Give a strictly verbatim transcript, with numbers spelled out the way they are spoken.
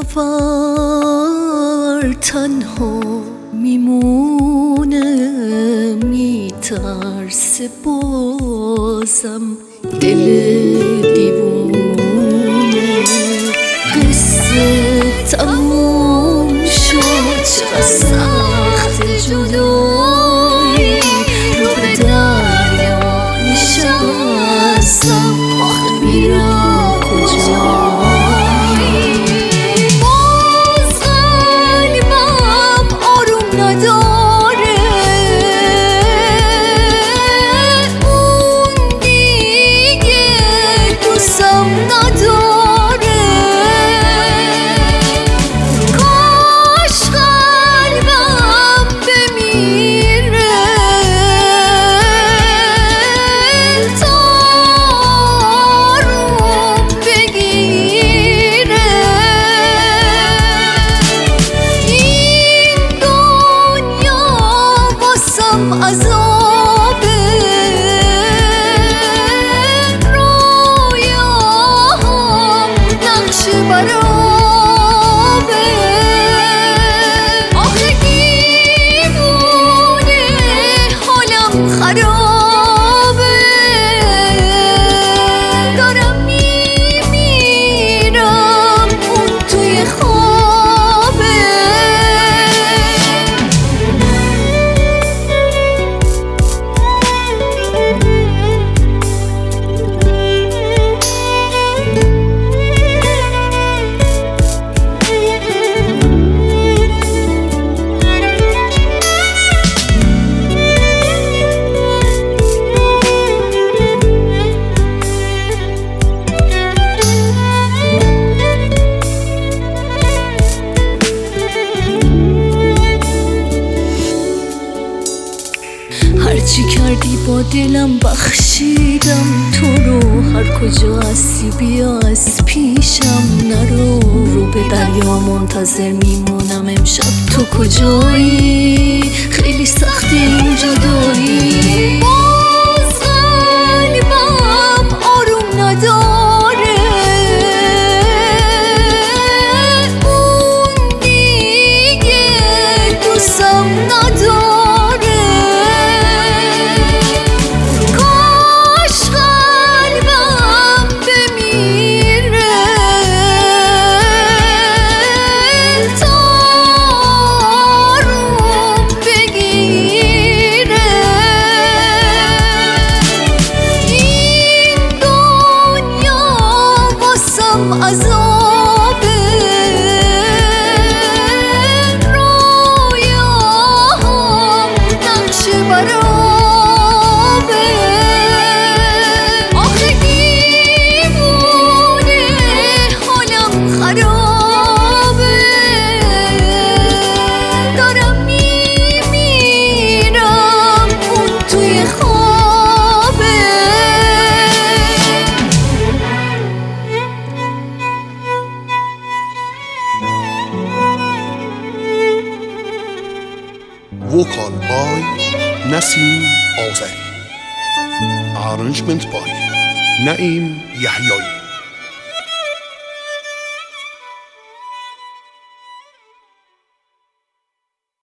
نفر تنها میمونه، میترسه بازم دل دیوونه. قصه تموم شد، چقدر سخت جدایی، رو به دریا نشستم، آخه میرم کجایی؟ باز قلبم آروم نداره، اون دیگه دوستم نداره. کاش قلبم بمیره تا آروم بگیره. این دنیا واسم عذابه، رویاهام نقش برابه. آخه دیوونه حالم خرابه، دارم میمیرم اون توی خوابه. هرچی کردی با دلم بخشیدم تو رو، هر کجا هستی بیا از پیشم نرو. رو به دریا منتظر میمونم امشب، تو کجایی؟ خیلی سخت این جدایی. باز قلبم آروم نداره، اون دیگه دوستم نداره. عذابه، رویاهام نقش برابه. آخه دیوونه حالم خرابه، دارم میمیرم اون توی خوابه. Vocal by Nasim Azari. Arrangement by Naim Yahyai.